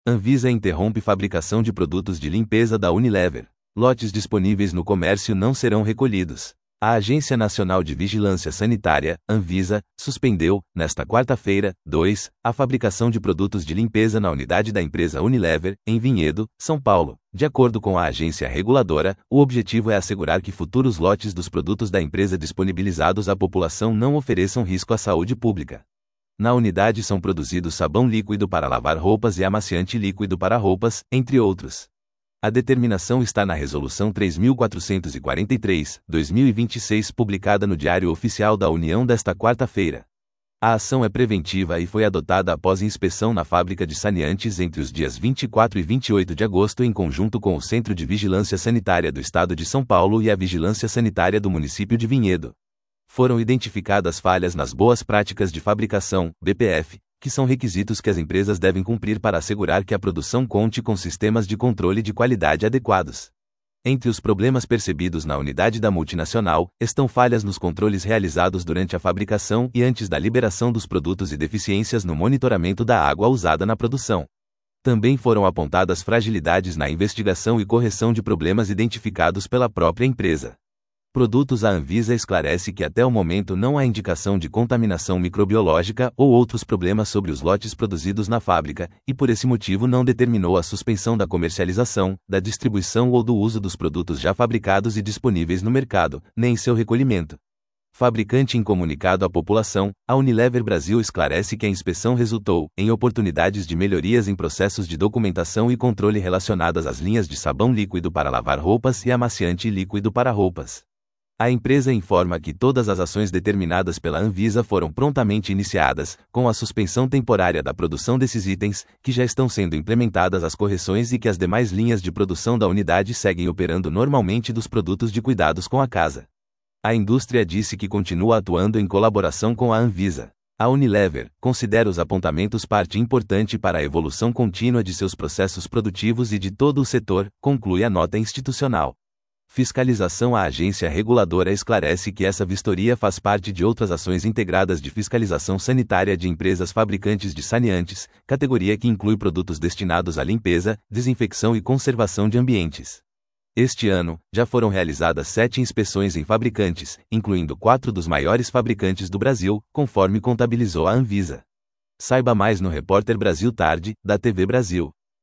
Anvisa interrompe fabricação de produtos de limpeza da Unilever. Lotes disponíveis no comércio não serão recolhidos. A Agência Nacional de Vigilância Sanitária, Anvisa, suspendeu, nesta quarta-feira, a fabricação de produtos de limpeza na unidade da empresa Unilever, em Vinhedo, São Paulo. De acordo com a agência reguladora, o objetivo é assegurar que futuros lotes dos produtos da empresa disponibilizados à população não ofereçam risco à saúde pública. Na unidade são produzidos sabão líquido para lavar roupas e amaciante líquido para roupas, entre outros. A determinação está na Resolução 3.443/2026, publicada no Diário Oficial da União desta quarta-feira. A ação é preventiva e foi adotada após inspeção na fábrica de saneantes entre os dias 24 e 28 de agosto em conjunto com o Centro de Vigilância Sanitária do Estado de São Paulo e a Vigilância Sanitária do município de Vinhedo. Foram identificadas falhas nas boas práticas de fabricação, BPF, que são requisitos que as empresas devem cumprir para assegurar que a produção conte com sistemas de controle de qualidade adequados. Entre os problemas percebidos na unidade da multinacional, estão falhas nos controles realizados durante a fabricação e antes da liberação dos produtos e deficiências no monitoramento da água usada na produção. Também foram apontadas fragilidades na investigação e correção de problemas identificados pela própria empresa. Produtos. A Anvisa esclarece que até o momento não há indicação de contaminação microbiológica ou outros problemas sobre os lotes produzidos na fábrica, e por esse motivo não determinou a suspensão da comercialização, da distribuição ou do uso dos produtos já fabricados e disponíveis no mercado, nem seu recolhimento. Fabricante. Em comunicado à população, a Unilever Brasil esclarece que a inspeção resultou em oportunidades de melhorias em processos de documentação e controle relacionadas às linhas de sabão líquido para lavar roupas e amaciante líquido para roupas. A empresa informa que todas as ações determinadas pela Anvisa foram prontamente iniciadas, com a suspensão temporária da produção desses itens, que já estão sendo implementadas as correções e que as demais linhas de produção da unidade seguem operando normalmente dos produtos de cuidados com a casa. A indústria disse que continua atuando em colaboração com a Anvisa. A Unilever considera os apontamentos parte importante para a evolução contínua de seus processos produtivos e de todo o setor, conclui a nota institucional. Fiscalização. A agência reguladora esclarece que essa vistoria faz parte de outras ações integradas de fiscalização sanitária de empresas fabricantes de saneantes, categoria que inclui produtos destinados à limpeza, desinfecção e conservação de ambientes. Este ano, já foram realizadas 7 inspeções em fabricantes, incluindo 4 dos maiores fabricantes do Brasil, conforme contabilizou a Anvisa. Saiba mais no Repórter Brasil Tarde, da TV Brasil.